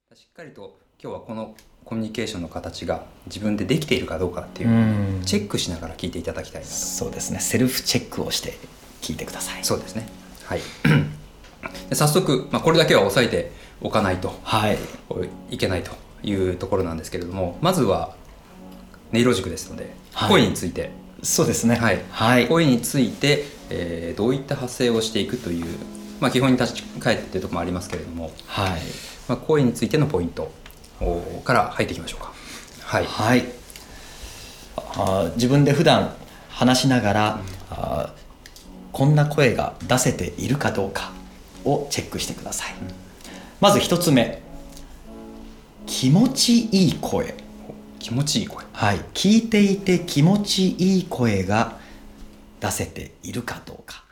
しっかりと今日はこのコミュニケーションの形が自分でできているかどうかっていうのをチェックしながら聞いていただきたいなと。 そうですね、セルフチェックをして聞いてください。 そうですね、はい。で早速、これだけは押さえておかないと、いけないというところなんですけれども、まずは音色軸ですので、声について。 そうですね、 声について、どういった発声をしていくという、基本に立ち返ってというところもありますけれども、声についてのポイントから入っていきましょうか。 自分で普段話しながら、こんな声が出せているかどうかをチェックしてください。まず一つ目、気持ちいい声。 気持ちいい声。 聞いていて気持ちいい声が出せているかどうか。